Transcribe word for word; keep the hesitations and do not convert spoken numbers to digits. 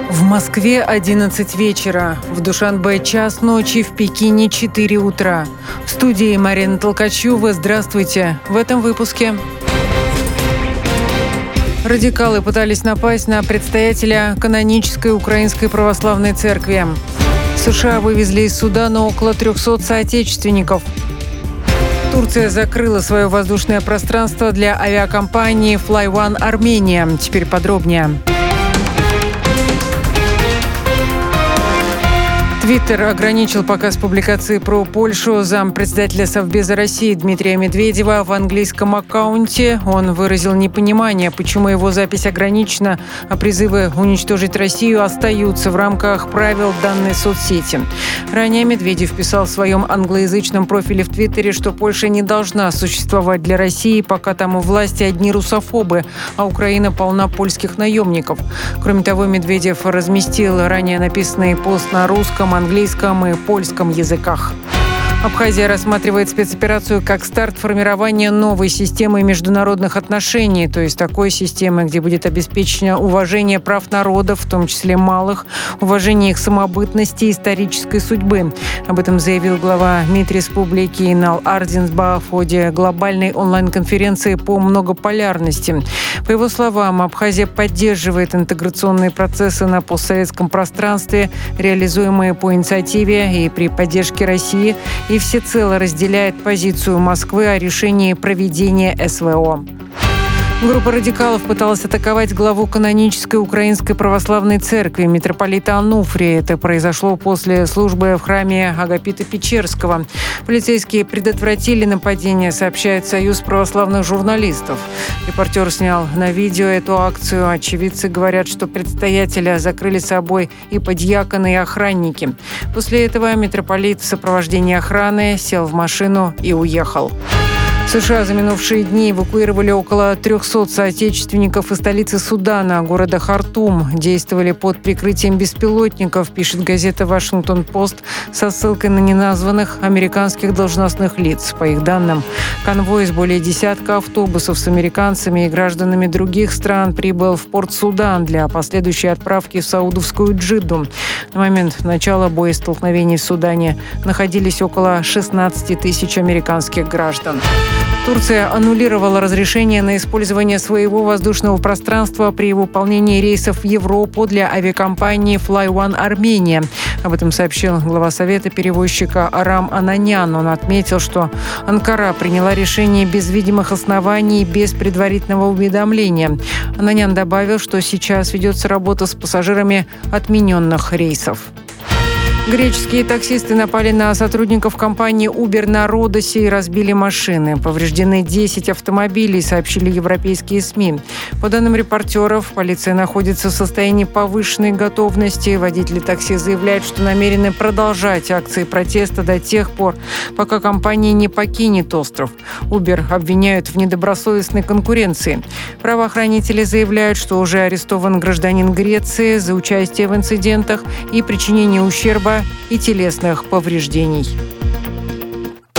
В Москве одиннадцать вечера, в Душанбе час ночи, в Пекине четыре утра. В студии Марина Толкачева. Здравствуйте. В этом выпуске. Радикалы пытались напасть на предстоятеля канонической Украинской Православной Церкви. США вывезли из Судана около трехсот соотечественников. Турция закрыла свое воздушное пространство для авиакомпании FlyOne Армения. Теперь подробнее. Твиттер ограничил показ публикации про Польшу зампредседателя Совбеза России Дмитрия Медведева в английском аккаунте. Он выразил непонимание, почему его запись ограничена, а призывы уничтожить Россию остаются в рамках правил данной соцсети. Ранее Медведев писал в своем англоязычном профиле в Твиттере, что Польша не должна существовать для России, пока там у власти одни русофобы, а Украина полна польских наемников. Кроме того, Медведев разместил ранее написанный пост на русском, английском и польском языках. Абхазия рассматривает спецоперацию как старт формирования новой системы международных отношений, то есть такой системы, где будет обеспечено уважение прав народов, в том числе малых, уважение их самобытности и исторической судьбы. Об этом заявил глава МИД Республики Инал Ардинсба в ходе глобальной онлайн-конференции по многополярности. По его словам, Абхазия поддерживает интеграционные процессы на постсоветском пространстве, реализуемые по инициативе и при поддержке России, и всецело разделяет позицию Москвы о решении проведения СВО. Группа радикалов пыталась атаковать главу канонической Украинской Православной Церкви митрополита Ануфрия. Это произошло после службы в храме Агапита Печерского. Полицейские предотвратили нападение, сообщает Союз православных журналистов. Репортер снял на видео эту акцию. Очевидцы говорят, что предстоятеля закрыли собой и подьяконы, и охранники. После этого митрополит в сопровождении охраны сел в машину и уехал. США за минувшие дни эвакуировали около трехсот соотечественников из столицы Судана, города Хартум. Действовали под прикрытием беспилотников, пишет газета «Вашингтон-Пост» со ссылкой на неназванных американских должностных лиц. По их данным, конвой из более десятка автобусов с американцами и гражданами других стран прибыл в порт Судан для последующей отправки в Саудовскую Джидду. На момент начала боестолкновений в Судане находились около шестнадцати тысяч американских граждан. Турция аннулировала разрешение на использование своего воздушного пространства при выполнении рейсов в Европу для авиакомпании FlyOne Армения. Об этом сообщил глава Совета перевозчика Арам Ананян. Он отметил, что Анкара приняла решение без видимых оснований и без предварительного уведомления. Ананян добавил, что сейчас ведется работа с пассажирами отмененных рейсов. Греческие таксисты напали на сотрудников компании Uber на Родосе и разбили машины. Повреждены десять автомобилей, сообщили европейские СМИ. По данным репортеров, полиция находится в состоянии повышенной готовности. Водители такси заявляют, что намерены продолжать акции протеста до тех пор, пока компания не покинет остров. Uber обвиняют в недобросовестной конкуренции. Правоохранители заявляют, что уже арестован гражданин Греции за участие в инцидентах и причинение ущерба и телесных повреждений.